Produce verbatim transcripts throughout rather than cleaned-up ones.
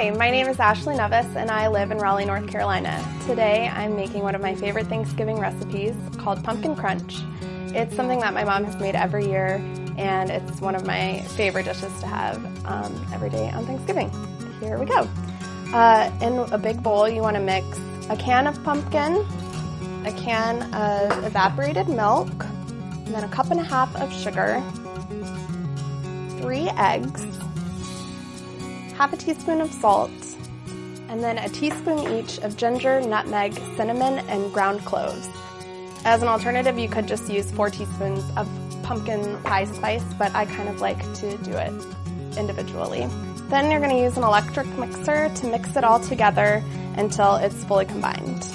Hi, my name is Ashley Nevis and I live in Raleigh, North Carolina. Today I'm making one of my favorite Thanksgiving recipes called Pumpkin Crunch. It's something that my mom has made every year and it's one of my favorite dishes to have um, every day on Thanksgiving. Here we go. Uh, in a big bowl you want to mix a can of pumpkin, a can of evaporated milk, and then a cup and a half of sugar, three eggs, half a teaspoon of salt, and then a teaspoon each of ginger, nutmeg, cinnamon, and ground cloves. As an alternative, you could just use four teaspoons of pumpkin pie spice, but I kind of like to do it individually. Then you're going to use an electric mixer to mix it all together until it's fully combined.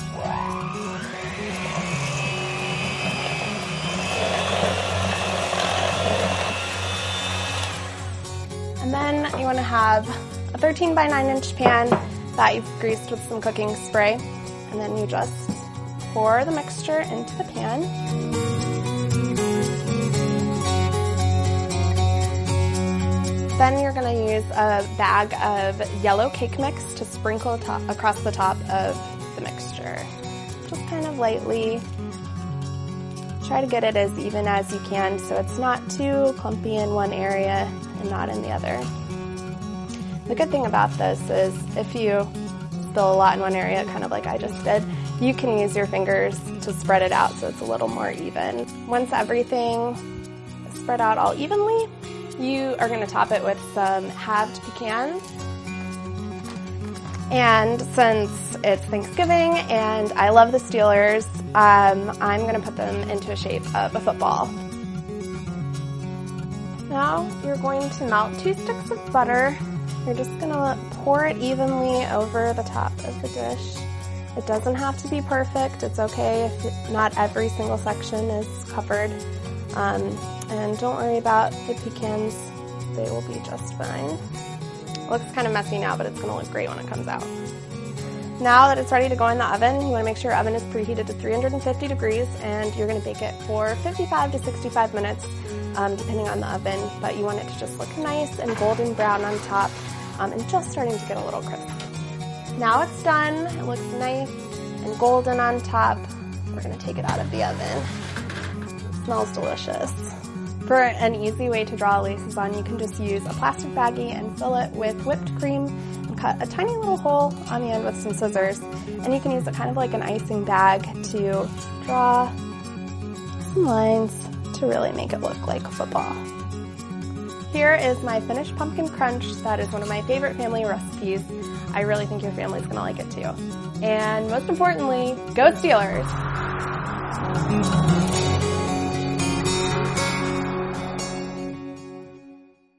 And then you want to have a thirteen by nine inch pan that you've greased with some cooking spray. And then you just pour the mixture into the pan. Then you're going to use a bag of yellow cake mix to sprinkle top, across the top of the mixture. Just kind of lightly. Try to get it as even as you can so it's not too clumpy in one area and not in the other. The good thing about this is if you spill a lot in one area, kind of like I just did, you can use your fingers to spread it out so it's a little more even. Once everything is spread out all evenly, you are going to top it with some halved pecans. And since it's Thanksgiving and I love the Steelers, um, I'm going to put them into a shape of a football. Now you're going to melt two sticks of butter. You're just going to pour it evenly over the top of the dish. It doesn't have to be perfect. It's okay if not every single section is covered. Um, and don't worry about the pecans. They will be just fine. It looks kind of messy now, but it's going to look great when it comes out. Now that it's ready to go in the oven, you want to make sure your oven is preheated to three hundred fifty degrees and you're going to bake it for fifty-five to sixty-five minutes, um, depending on the oven, but you want it to just look nice and golden brown on top um, and just starting to get a little crisp. Now it's done. It looks nice and golden on top. We're going to take it out of the oven. It smells delicious. For an easy way to draw laces on, you can just use a plastic baggie and fill it with whipped cream and cut a tiny little hole on the end with some scissors. And you can use it kind of like an icing bag to draw some lines to really make it look like football. Here is my finished pumpkin crunch. That is one of my favorite family recipes. I really think your family's going to like it too. And most importantly, go Steelers!